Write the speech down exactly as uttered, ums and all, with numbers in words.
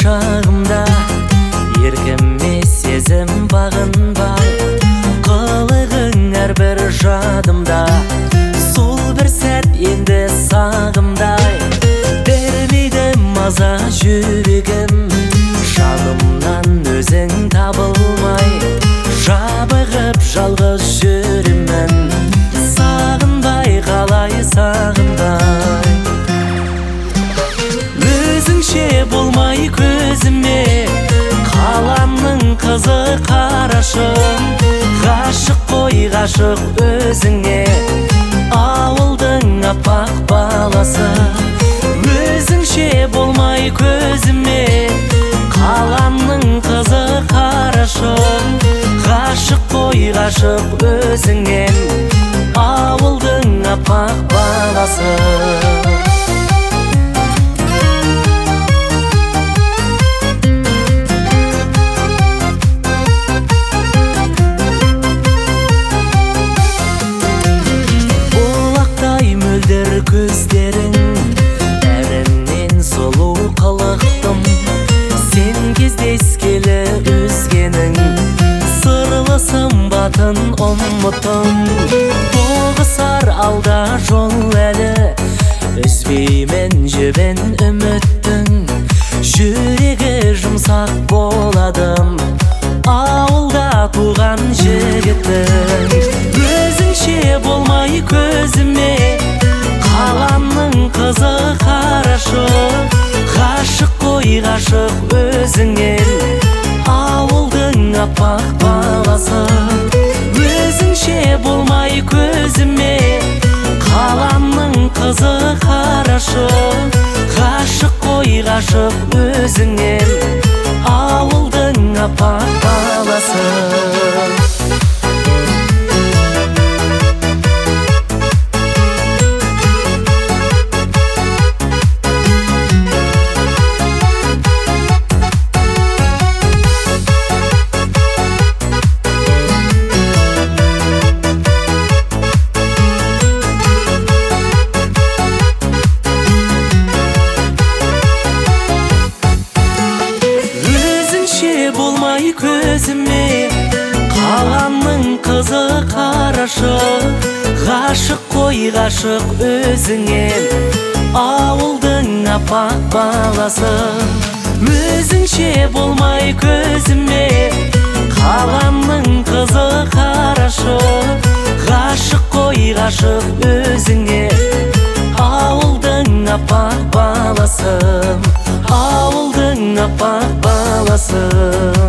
шағымда еркіме сезім бағынбай, қылығың әрбір жадымда, сол бір сәт енді сағымдай бермейді маза жүрегім. Жанымнан өзің табылмай жабығып жалғыз жүремін, сағынбай қалай сағынбай. Өзіңше болмай көзіме қаламның қызы қарашым, ғашық қой ғашық өзіңе ауылдың аппақ баласы. Өзіңше болмай көзіме қаламның қызы қарашым, ғашық қой ғашық өзіңе ауылдың аппақ баласы. Көздерің бәрінен сұлу қылықтым, сен кездескелі өзгенің сырлы сымбатын ұмыттым. Тоғысар алда жол әлі, үзбеймін жібін үміттің, жүрегі жұмсақ боладым ауылда туған жігіттің. Өзіңше болмай көзіме қаламның қызы қарашым, ғашық қой ғашық өзіңе ауылдың аппақ баласы. Өзіңше болмай көзіме қаламның қызы қарашым, ғашық қой ғашық өзіңе ауылдың аппақ баласы. Болмай көзіме қаламның қызы қарашым, ғашық қой ғашық өзіңе ауылдың аппақ баласы. Өзіңше болмай көзіме қаламның қызы қарашым, ғашық қой ғашық өзіңе ауылдың аппақ баласы, ауылдың аппақ баласы.